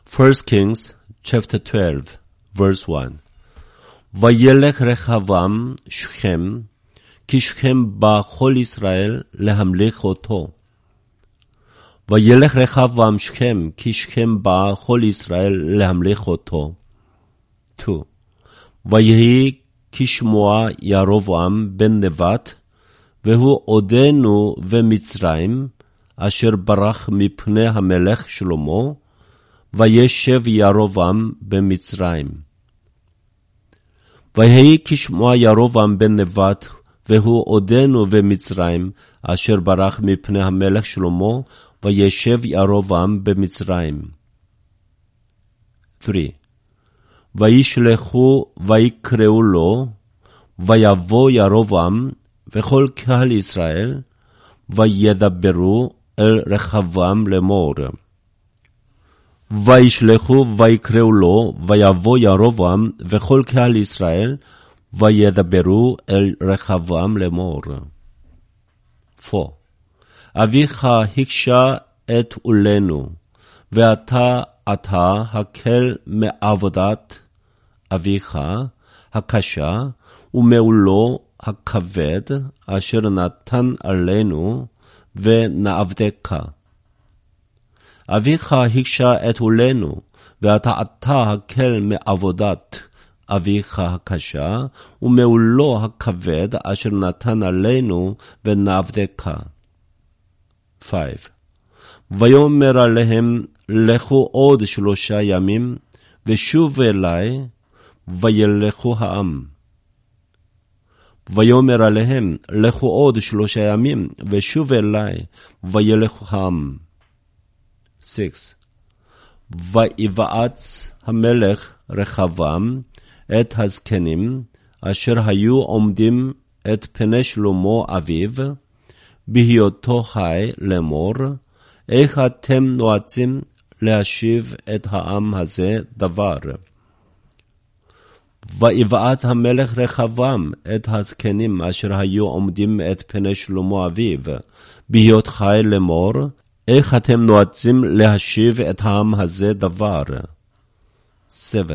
1 Kings chapter 12 verse 1. וילך רחבעם שכם, כי שכם בא כל ישראל להמליך אותו. וילך רחבעם שכם, כי שכם בא כל ישראל להמליך אותו. 2. ויהי כשמוע ירבעם בן נבט, והוא עודנו במצרים, אשר ברח מפני המלך שלמה, וישב ירבעם במצרים. ויהי כשמוע ירבעם בן נבט, והוא עודנו במצרים, אשר ברח מפני המלך שלמה, וישב ירבעם במצרים. 3. וישלחו ויקראו לו, ויבוא ירבעם וכל קהל ישראל, וידברו אל רחבעם לאמור. וישלחו ויקראו לו, ויבוא ירבעם וכל קהל ישראל, וידברו אל רחבעם לאמור. 4. אביך הקשה את עולנו, ואתה הקל מעבודת אביך הקשה, ומעולו הכבד, אשר נתן עלינו, ונעבדך. אביך הקשה את עולנו, ואתה הקל מעבודת אביך הקשה, ומעולו הכבד, אשר נתן עלינו, ונעבדך. 5. ויאמר עליהם, לכו עוד 3 ימים, ושוב אלי, וילכו העם. ויאמר עליהם, לכו עוד 3 ימים, ושוב אלי, וילכו העם. 6. ויבעץ המלך רחבעם את הזקנים, אשר היו עומדים את פני שלמה אביו, בהיותו חי לאמור, איך אתם נועצים להשיב את העם הזה דבר? ויבעץ המלך רחבעם את הזקנים, אשר היו עומדים את פני שלמה אביו, בהיות חי לאמור, איך אתם נועצים להשיב את העם הזה דבר? 7.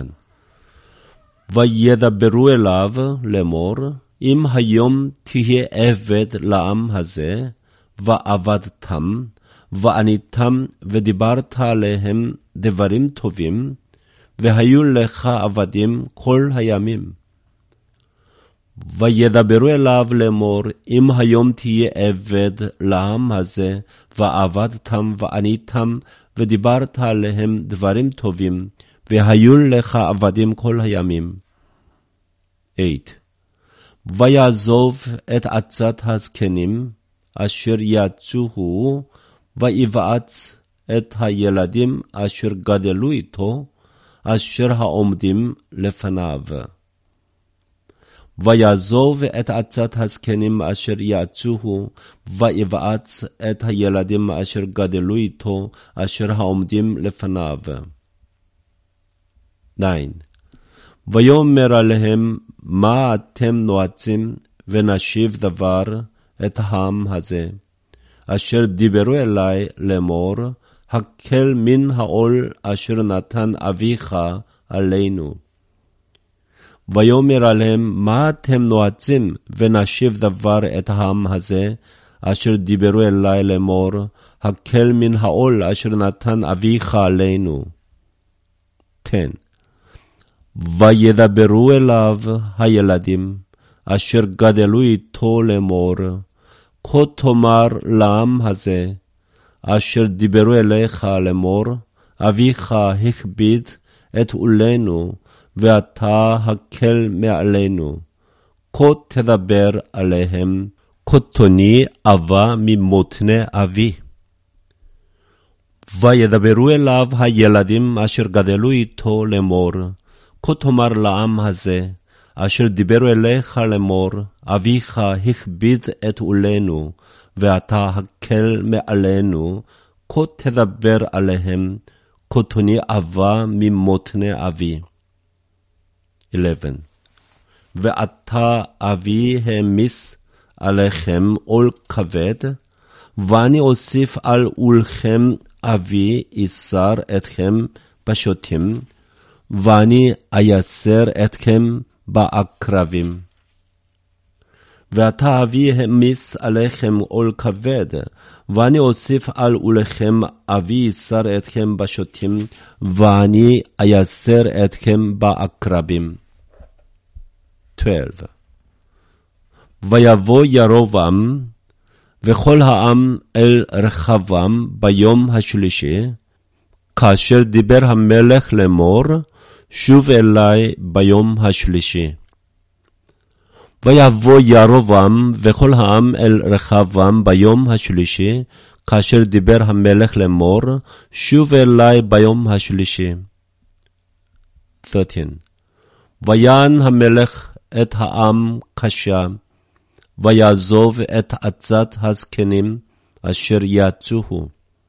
וידברו אליו לאמור, אם היום תהיה עבד לעם הזה, ועבדתם, ועניתם, ודיברת עליהם דברים טובים, והיו לך עבדים כל הימים. וידברו אליו לאמור, אם היום תהיה עבד לעם הזה, ועבדתם, ועניתם, ודיברת עליהם דברים טובים, והיו לך עבדים כל הימים. 8. ויעזוב את עצת הזקנים, אשר יצאו, ויבעץ את הילדים אשר גדלו איתו, אשר העומדים לפניו. ויעזוב את עצת הזקנים אשר יצאו, ויבעץ את הילדים אשר גדלו איתו, אשר העומדים לפניו. 9. ויאמר עליהם, מה אתם נועצים, ונשיב דבר את העם הזה, אשר דיברו אלי לאמור, הקל מן העול אשר נתן אביך עלינו. ויאמר עליהם, מה אתם נועצים, ונשיב דבר את העם הזה, אשר דיברו אלי לאמור, הקל מן העול אשר נתן אביך עלינו. 10. וידברו אליו הילדים, אשר גדלו איתו לאמור, כה תאמר לעם הזה, אשר דיברו אליך לאמור, אביך הכביד את עולנו, ואתה הקל מעלינו. כה תדבר עליהם, קטוני אבה ממותני אבי. וידברו אליו הילדים אשר גדלו איתו לאמור, כה תאמר לעם הזה, אשר דיברו אליך לאמור, אביך הכביד את עולנו, ואתה הקל מעלינו, כה תדבר עליהם, קטוני אבה ממותני אבי. 11. ואתה אבי העמיס עליכם עול כבד, ואני אוסיף על עולכם אבי איסר אתכם בשוטים, ואני אייסר אתכם בעקרבים. ועתה אבי העמיס עליכם עול כבד, ואני אוסיף על עולכם אבי ייסר אתכם בשוטים, ואני אייסר אתכם בעקרבים. 12. ויבוא ירבעם וכל העם אל רחבעם ביום השלישי, כאשר דיבר המלך לאמור, שוב אלי ביום השלישי. ויבוא ירבעם וכל העם אל רחבעם ביום השלישי, כאשר דיבר המלך לאמור, שוב אלי ביום השלישי. 13. ויען המלך את העם קשה, ויעזוב את עצת הזקנים אשר יצאו.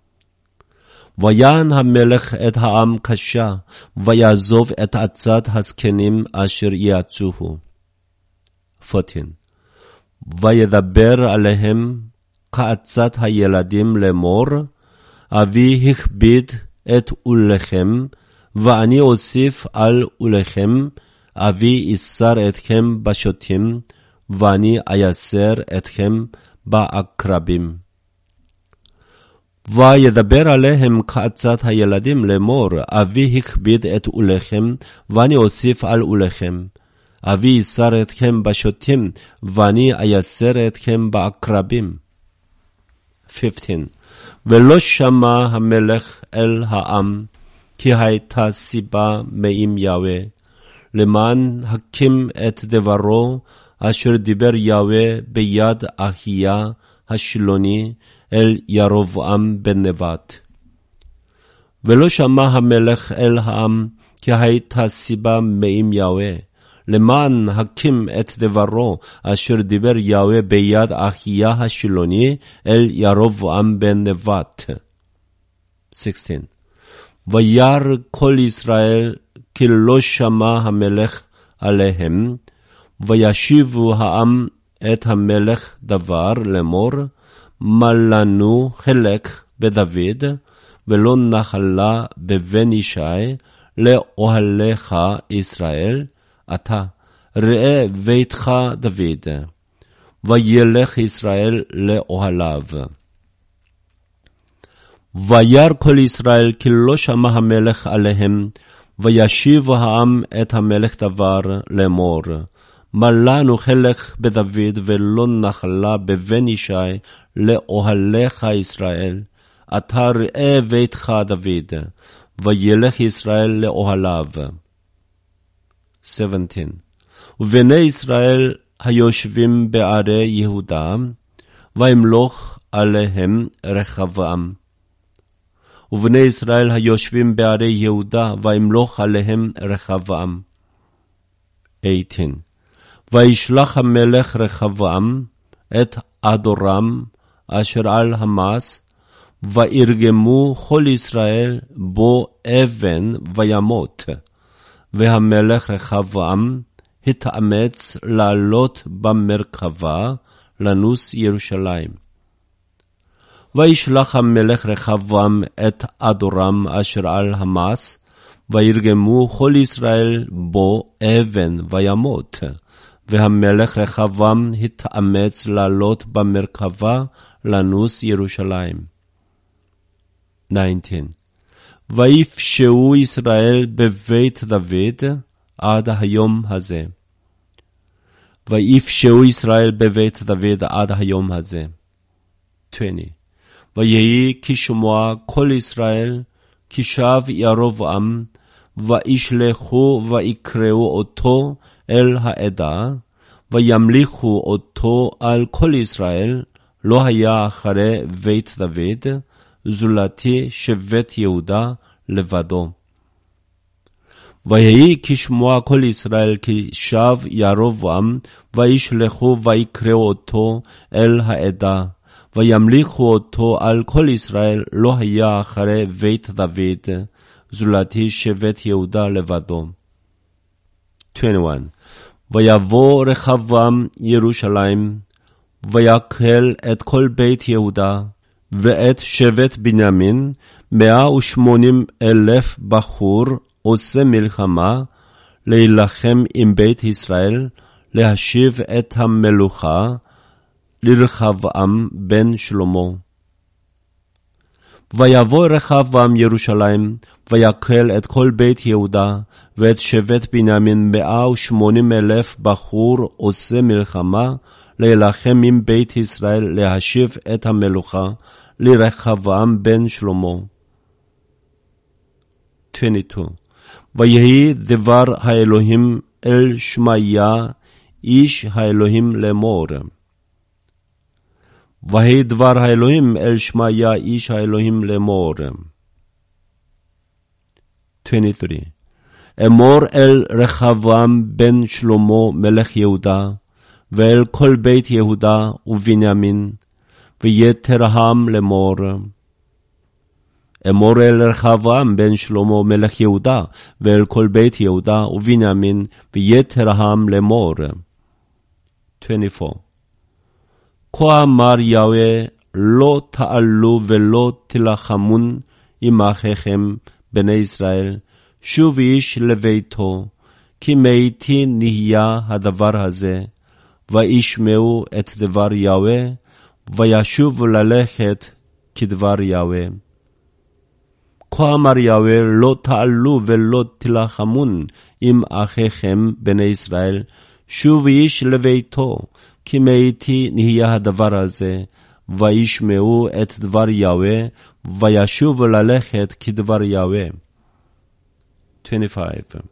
ויען המלך את העם קשה, ויעזוב את עצת הזקנים אשר יצאו. 14. וידבר עליהם כעצת הילדים לאמור, אבי הכביד את עולכם, ואני אוסיף על עולכם, אבי ייסר אתכם בשוטים, ואני אייסר אתכם בעקרבים. וידבר עליהם כעצת הילדים לאמור, אבי הכביד את עולכם, ואני אוסיף על עולכם. אבי ייסר אתכם בשוטים, ואני אייסר אתכם בעקרבים. 15. ולא שמע המלך אל העם, כי הייתה סיבה מעם יהוה, למען הקים את דברו, אשר דיבר יהוה ביד אחיה השילוני אל ירבעם בן נבט. ולא שמע המלך אל העם, כי הייתה סיבה מעם יהוה, למען הקים את דברו, אשר דיבר יהוה ביד אחיה השילוני אל ירבעם בן נבט. 16. וירא כל ישראל, כי לא שמע המלך עליהם, וישיבו העם את המלך דבר לאמור, מה לנו חלק בדוד, ולא נחלה בבן ישי, לאוהליך ישראל, אתה ראה ביתך דוד, וילך ישראל לאוהליו. וירא כל ישראל, כי לא שמע המלך עליהם, וישיב העם את המלך דבר לאמור, מה לנו חלק בדוד, ולא נחלה בבן ישי, לאוהליך ישראל, אתה ראה ביתך דוד, וילך ישראל לאוהליו. 17. ובני ישראל היושבים בערי יהודה, וימלוך עליהם רחבעם. ובני ישראל היושבים בערי יהודה, וימלוך עליהם רחבעם. 18. וישלח המלך רחבעם את אדורם אשר על המס, וירגמו כל ישראל בו אבן וימות. והמלך רחבעם התאמץ לעלות במרכבה לנוס ירושלים. וישלח המלך רחבעם את אדורם אשר על המס, וירגמו כל ישראל בו אבן וימות. והמלך רחבעם התאמץ לעלות במרכבה לנוס ירושלים. 19. ויפשעו ישראל בבית דוד עד היום הזה. ויפשעו ישראל בבית דוד עד היום הזה. 20. ויהי כשמוע כל ישראל, כי שב ירבעם, וישלחו ויקראו אותו אל העדה, וימליכו אותו על כל ישראל, לא היה אחרי בית דוד, זולתי שבט יהודה לבדו. ויהי כשמוע כל ישראל, כי שב ירבעם, וישלחו ויקראו אותו אל העדה, וימליכו אותו על כל ישראל, לא היה אחרי בית דוד, זולתי שבט יהודה לבדו. 21. ויבוא רחבעם ירושלים, ויקהל את כל בית יהודה, ואת שבט בנימין, 180,000 בחור עושה מלחמה, להילחם עם בית ישראל, להשיב את המלוכה לרחבעם בן שלמה. ויבוא רחבעם ירושלים, ויקהל את כל בית יהודה, ואת שבט בנימין 180,000 בחור עושה מלחמה, להילחם עם בית ישראל, להשיב את המלוכה לרחבעם בן שלמה. 22. ויהי דבר האלוהים אל שמעיה איש האלוהים לאמור. ויהי דבר האלוהים אל שמעיה איש האלוהים לאמור. 23. אמור אל רחבעם בן שלמה מלך יהודה, ואל כל בית יהודה ובנימין, ויתרהם לאמור. אמור אל רחבעם בן שלמה מלך יהודה, ואל כל בית יהודה ובנימין, ויתרהם לאמור. 24. כה אמר יהוה, לא תעלו ולא תלחמון עם אחיכם בני ישראל, שוב איש לביתו, כי מאיתי נהיה הדבר הזה, וישמעו את דבר יהוה, וישוב ללכת כדבר יהוה. כה אמר יהוה, לא תעלו ולא תלחמון עם אחיכם בני ישראל, שוב איש לביתו, כי מאיתי נהיה הדבר הזה, וישמעו את דבר יהוה, וישוב ללכת כדבר יהוה. 25.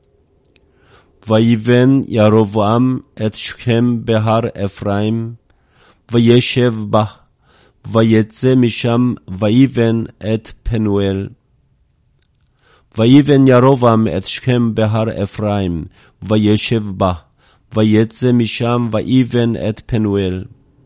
ויבן ירבעם את שכם בהר אפרים, וישב בה, ויצא משם, ויבן את פנואל. ויבן ירבעם את שכם בהר אפרים, וישב בה, ויצא משם, ויבן את פנואל.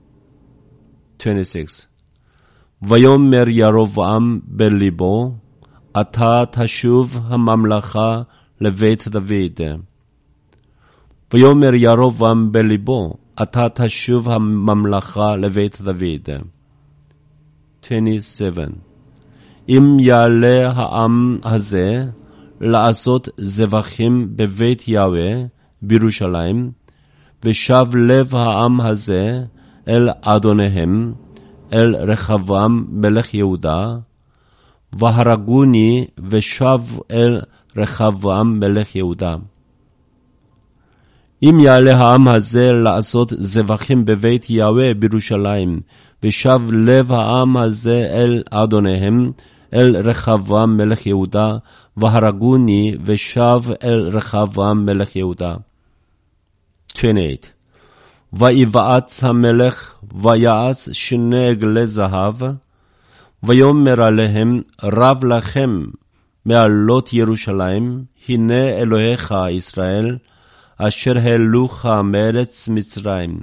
26. ויאמר ירבעם בליבו, עתה תשוב הממלכה לבית דוד. ויאמר ירבעם בליבו, עתה תשוב הממלכה לבית דוד. 27. אם יעלה העם הזה לעשות זבחים בבית יהוה בירושלים, ושב לב העם הזה אל אדוניהם, אל רחבעם מלך יהודה, והרגוני ושב אל רחבעם מלך יהודה. אם יעלה העם הזה לעשות זבחים בבית יהוה בירושלים, ושב לב העם הזה אל אדוניהם, אל רחבעם מלך יהודה, והרגוני ושב אל רחבעם מלך יהודה. 28. ויבעץ המלך, ויעש 2 עגלי זהב, ויאמר עליהם, רב לכם מעלות ירושלים, הנה אלוהיך ישראל, אשר העלוך מארץ מצרים.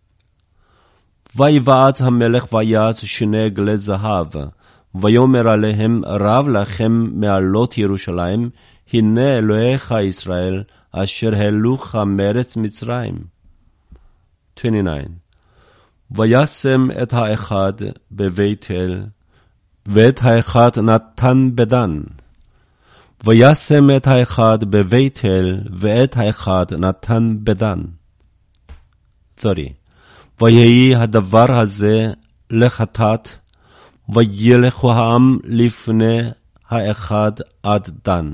ויבעץ המלך, ויעש 2 עגלי זהב, ויאמר עליהם, רב לכם מעלות ירושלים, הנה אלוהיך ישראל, אשר העלוך מארץ מצרים. 29. וישם את האחד בבית אל, ואת האחד נתן בדן. וישם את האחד בבית אל, ואת האחד נתן בדן. 30. ויהי הדבר הזה לחטאת, וילכו העם לפני האחד עד דן.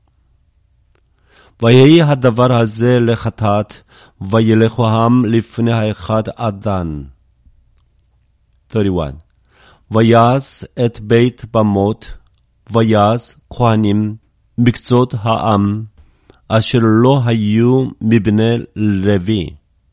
ויהי הדבר הזה לחטאת, וילכו העם לפני האחד עד דן. 31. ויעש את בית במות, ויעש כהנים מקצות העם, אשר לא היו מבני לוי.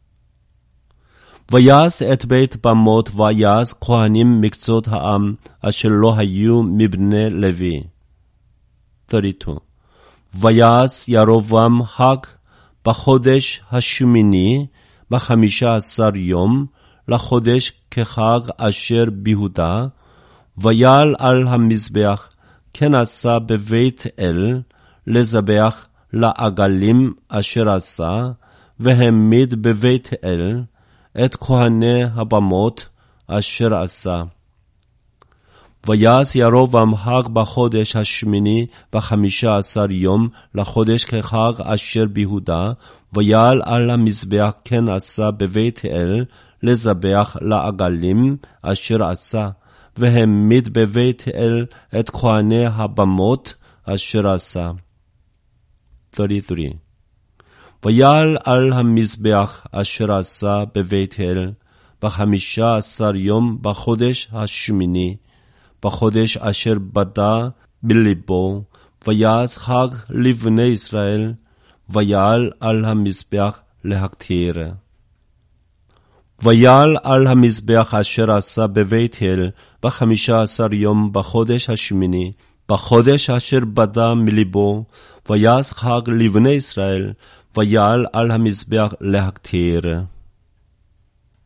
ויעש את בית במות, ויעש כהנים מקצות העם, אשר לא היו מבני לוי. 32. ויעש ירבעם חג בחודש השמיני, ב15 יום, לחודש כחג אשר ביהודה, ויעל על המזבח, כן עשה בבית אל, לזבח לעגלים אשר עשה, והעמיד בבית אל, את כהני הבמות אשר עשה. ויעש ירבעם חג בחודש השמיני 15 יום לחודש כחג אשר ביהודה, ויעל על המזבח כן עשה בבית אל לזבח לעגלים אשר עשה, והעמיד בבית אל את כהני הבמות אשר עשה. 33. ויעל על המזבח אשר עשה בבית אל 15 יום בחודש השמיני, בחודש אשר בדה בליבו, ויעש חג לבני ישראל, ויעל על המזבח להקטיר. ויעל על המזבח אשר עשה בבית אל 15 יום בחודש השמיני, בחודש אשר בדה מליבו, ויעש חג לבני ישראל, ויעל על המזבח להקטיר.